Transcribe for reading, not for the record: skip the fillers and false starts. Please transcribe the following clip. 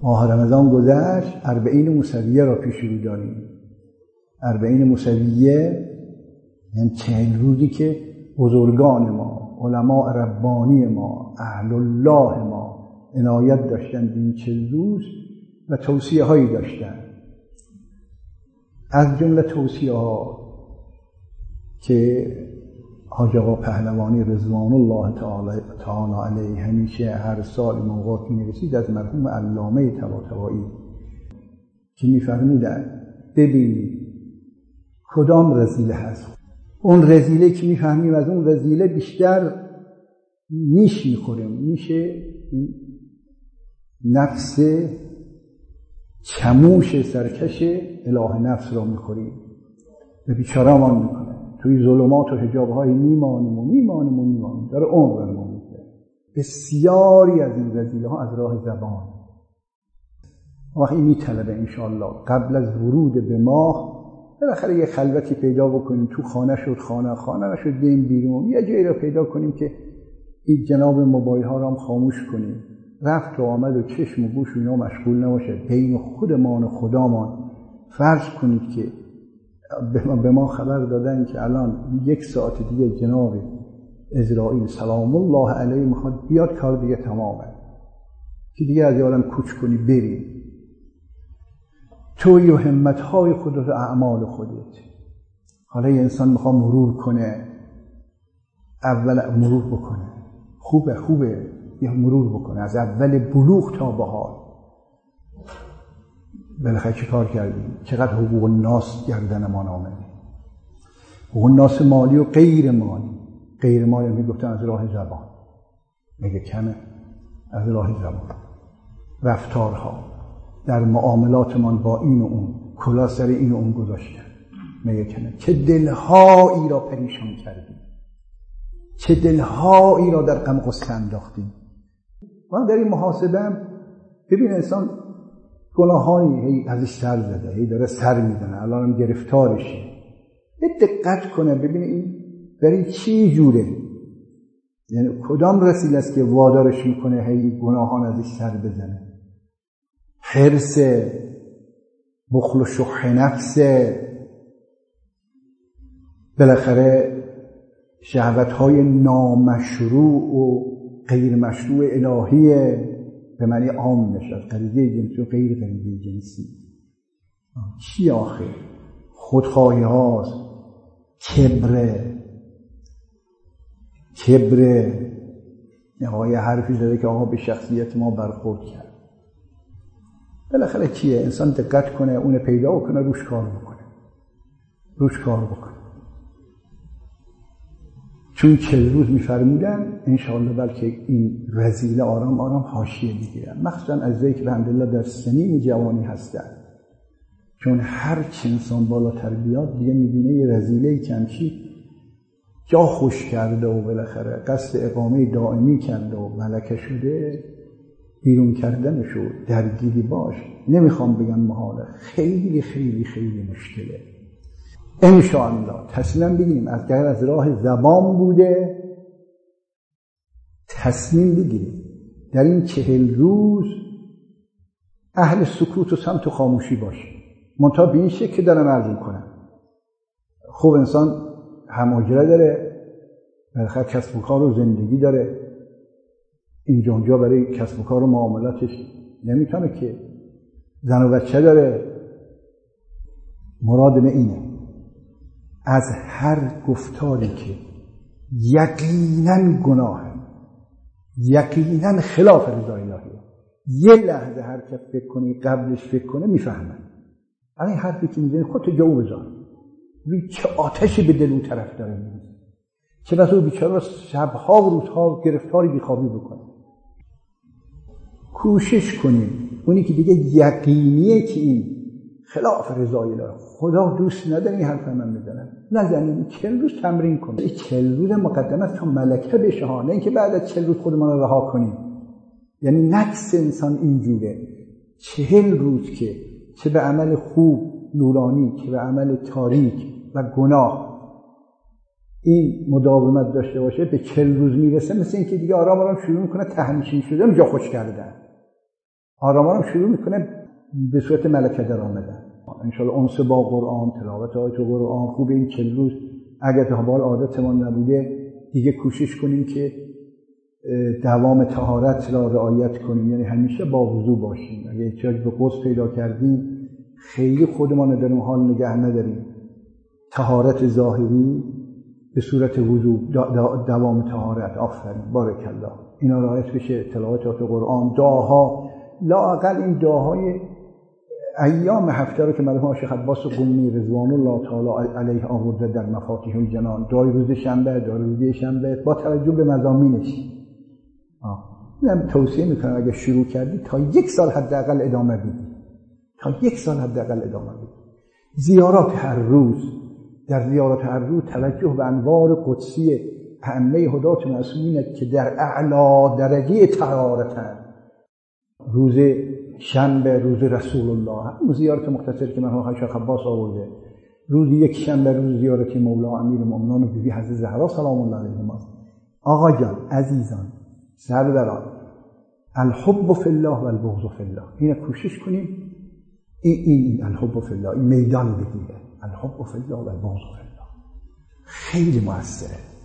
ماه رمضان گذشت، 40 موسویه را پیش رو داریم. 40 موسویه یعنی 40 روزی که بزرگان ما، علماء ربانی ما، اهل الله ما عنایت داشتن به این 40 روز و توصیه هایی داشتن. از جمله توصیه ها که حاج آقا پهلوانی رضوان الله تعالی علیه همیشه هر سال موقعی میرسید از مرحوم علامه طباطبایی که میفرمودن ببینید کدام رذیله هست، اون رذیله که میفهمیم از اون رذیله بیشتر نیش میخوریم، میشه نفس چموش سرکش اله نفس را میخوریم و بیچاره‌مان میکنه. توی ظلمات و حجاب‌های میمانیم داره عمر ما میگذره. بسیاری از این رذیله‌ها از راه زبان. وقتی میطلبه انشاءالله قبل از ورود به ماه بالاخره یه خلوتی پیدا بکنیم، تو خانه شد خانه نشد بریم بیرون، یه جایی رو پیدا کنیم که این جناب موبایل ها رو هم خاموش کنیم، رفت و آمد و چشم و گوش اینا مشغول نباشه، بین خودمان و خدامان. فرض کنید که به ما خبر دادن که الان 1 ساعت دیگه جناب اسرائیل سلام الله علیه میخواد بیاد، کار دیگه تمامه که دیگه از یادم کوچ کنی بریم. توی و همتهای خودت و اعمال خودت. حالا یه انسان میخواد مرور کنه، اول مرور بکنه، خوبه یه مرور بکنه از اول بلوغ تا به حال. بالاخره چه کار کردیم؟ چقدر حقوق الناس گردن ما آمده، حقوق الناس مالی و غیر مالی میگفتن از راه زبان، میگه کمه، از راه زبان. رفتارها در معاملاتمان با این و اون، کلا سر این و اون گذاشتن، میگه کمه. چه دلهایی را پریشان کردیم، چه دلهایی را در غم غصه انداختیم. من در این محاسبه ببین انسان گناهانی هی ازش سر زده، هی داره سر میزنه، الان هم گرفتارشه. یه دقت کنه ببین این برای چی جوره، یعنی کدام رسیل است که وادارش میکنه هی گناهان ازش سر بزنه. حرص، بخل و شح نفس، بالاخره شهوت‌های نامشروع و غیر مشروع الهیه، به معنی عام نشد، غریزه جنسی و غیر غریزه جنسی. چی آخه؟ خودخواهی هاست، کبره. آقا یه حرفی زده که آقا به شخصیت ما برخورد کرد. بالاخره چیه؟ انسان دقت کنه، اون پیدا کنه، روش کار بکنه. چون 40 روز می‌فرمودن انشاءالله بلکه این رذیله آرام آرام حاشیه میگیرن، مخصوصا از ذکر الحمدلله در سنین جوانی هستن. چون هر چه انسان بالاتر بیاد دیگه می‌بینه یه رذیله‌ای کمچی جا خوش کرده و بالاخره قصد اقامه دائمی کرده و ملکه شده، بیرون کردنشو درگیری باش، نمیخوام بگم محاله، خیلی خیلی خیلی مشکله. انشاءالله تصمیم بگیریم اگر از راه زبان بوده تصمیم بگیریم در این 40 روز اهل سکوت و صمت و خاموشی باشیم. منتها به این شکل که دارم عرض میکنم، خوب انسان هماجره داره، بالاخره کسب و کار و زندگی داره، اینجا اونجا برای کسب و کار و معاملاتش نمیتونه که، زن و بچه داره. مراد من اینه از هر گفتاری که یقینا گناهه، یقینا خلاف رضای الهیه، یه لحظه هر کس فکر کنی قبلش فکر کنه میفهمن. این حرفی که میزنی خودت جا بذار، ببین چه آتشی به دل اون طرف داره میزنه، چه بسا او بیچاره شبها و روزها گرفتاری بیخوابی بکنه. کوشش کنیم اونی که دیگه یقینیه که این خلاف رضای الله، خدا دوست نداره این حرف من میزنه، نزنیم. 40 روز تمرین کنیم. 40 روز مقدمه است تا ملکه بشه ها، نه اینکه بعد از 40 روز خودمان رو رها کنیم. یعنی نفس انسان اینجوره، 40 روز که چه به عمل خوب نورانی چه به عمل تاریک و گناه این مداومت داشته باشه، به 40 روز میرسه مثل اینکه دیگه آرام آرام شروع میکنه تهنشین شدن، جا خوش کردن. آرامان رو شروع میکنه به صورت ملکه در آمدن. انشاءالله انس با قرآن، تلاوت آیات قرآن، خوب این 40 روز اگر تا حال عادتمان نبوده دیگه کوشش کنیم که دوام طهارت را رعایت کنیم، یعنی همیشه با وضو باشیم. اگه احتیاج به غسل پیدا کردیم خیلی خودمان در اون حال نگه نداریم. طهارت ظاهری به صورت وضو، دوام طهارت. آفرین، بارک الله. اینا رعایت بشه. تلاوت قرآن، دعاها، لااقل این دعاهای ایام هفته رو که مرحوم شیخ عباس قمی رضوان الله تعالی علیه آورده در مفاتیح الجنان، دعای روز شنبه، دعای روز شنبه با توجه به مضامینش. اینم توصیه میکنم اگه شروع کردی تا 1 سال حداقل ادامه بدی. تا 1 سال حداقل ادامه بدی. زیارات هر روز، در زیارات هر روز توجه به انوار قدسی ائمه هدات معصومین که در اعلی درجه طهارتند. روز شنبه روز رسول الله، همون زیارت مختصری که مرحوم شیخ عباس آورده. روز 1 شنبه روز زیارت مولا امیرالمومنین بیبی حضرت زهرا سلام الله علیها. آقا جان، عزیزان، سروران، الحب فی الله و البغض فی الله. اینو کوشش کنیم این الحب فی الله این میدان بگیره. الحب فی الله و البغض فی الله خیلی موثره.